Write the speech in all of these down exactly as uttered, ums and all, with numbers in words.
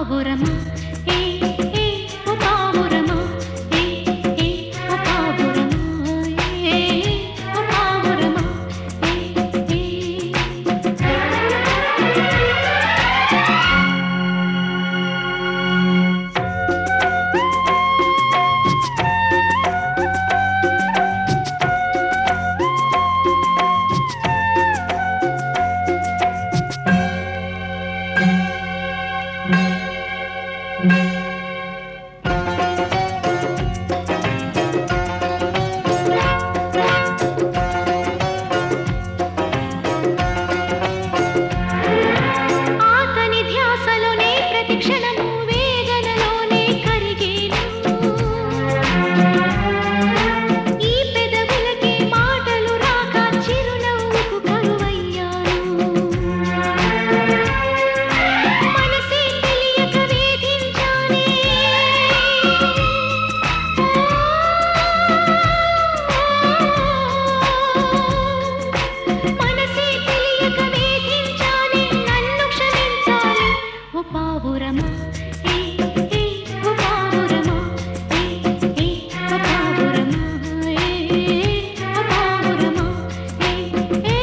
పావురమా ఏ ఏ ఓ పావురమా ఏ ఏ ఓ పావురమా ఏ ఓ పావురమా ఏ ఆతని ధ్యాసలోనే ప్రతి క్షణము వేదనలోనే కరిగేను ఈ పెదవులకి మాటలు రాక చిరునవ్వుకు కరువయ్యాను మనసే తెలియక వేధించానే మనసే తెలియక వేధించానే నన్ను క్షమించాలి ఓ పావురమా ఏ ఏ ఓ పావురమా ఏ ఏ ఓ పావురమా ఏ ఓ పావురమా ఏ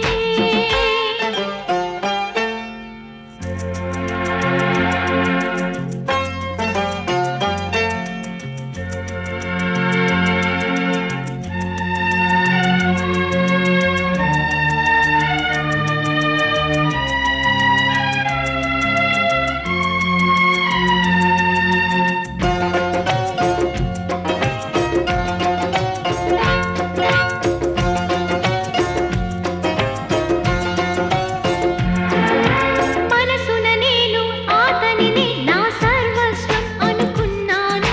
మనసున నేను ఆతనిని నా సర్వస్వం అనుకున్నాను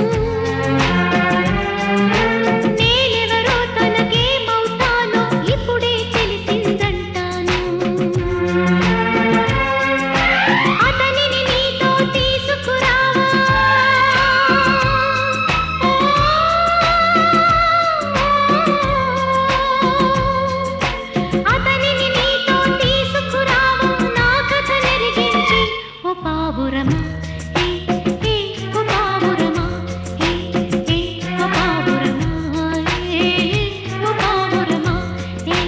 నేనెవరో తనకేమవుతానో ఇప్పుడే తెలిసిందంటాను అతనిని నీతో తీసుకురావా అతనిని నీతో తీసుకురావా నా కథ నెరిగించి ఓ పావురమా ఏ ఏ ఓ పావురమా ఏ ఏ ఓ పావురమా ఏ ఓ పావురమా ఏ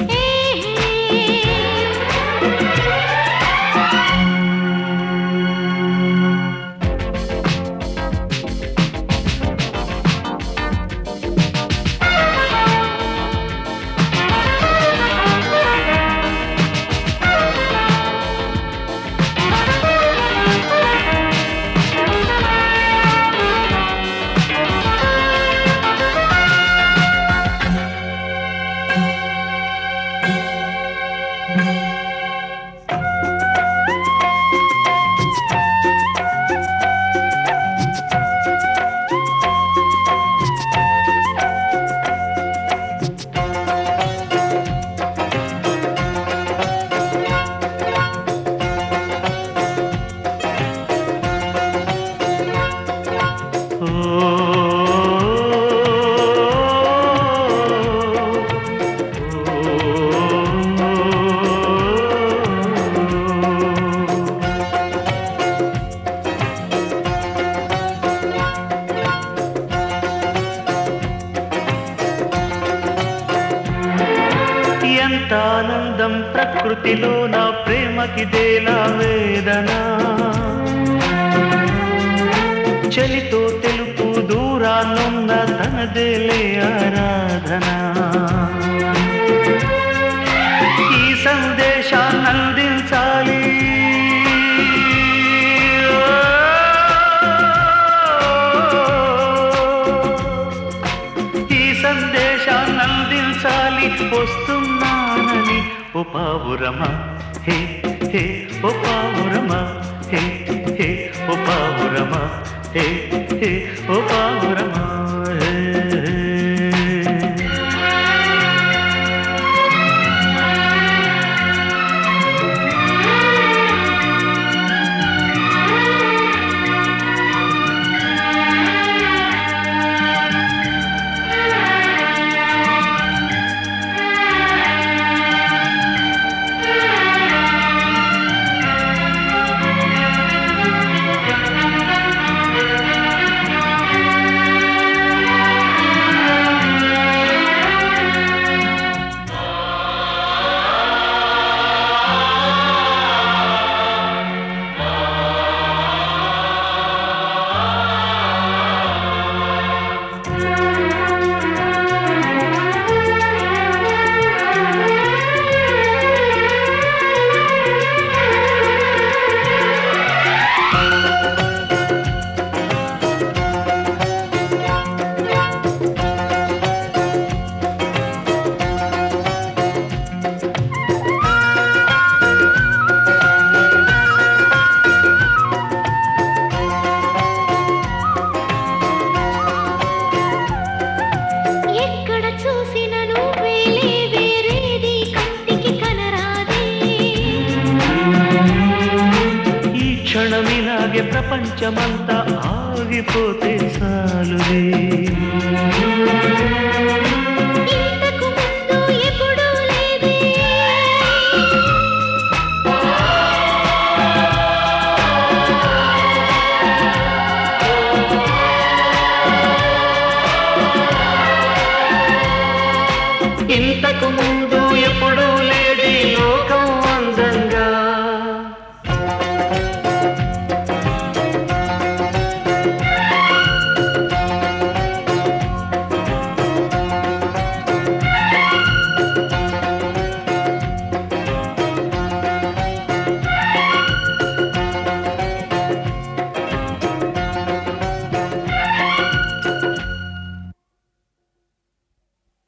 ఎంత ఆనందం ప్రకృతిలో నా ప్రేమకిదేలా వేదన చలితో తెలుపు దూరాన్నున్న తనదేలే ఆరాధన ఈ సందేశాన్ని అందించాలి ఈ సందేశాన్ని అందించాలి వస్తున్నానని ఓ పావురమా హే హే ఓ పావురమా హే హే ఓ పావురమా హే హే ఓ పావురమా హే ప్రపంచమంతా ఆగిపోతే చాలులే. ఇంతకు ముందు ఎప్పుడూ లేదే ఇంతకు ముందు